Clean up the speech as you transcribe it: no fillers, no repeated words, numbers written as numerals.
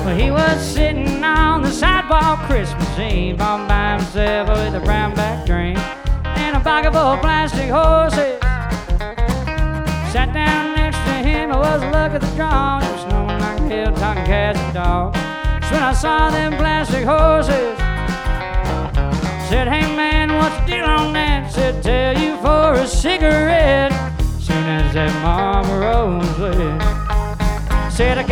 Well, he was sitting on the sidewalk Christmas Eve all by himself with a brown-back drink and a pocket full of plastic horses. Sat down next to him, I was the luck of the draw. He was snowing like hell, talking cats and dogs. That's when I saw them plastic horses. Said, hey man, what's the deal on that? Said, tell you for a cigarette. Soon as that Marlboro was lit. Said, I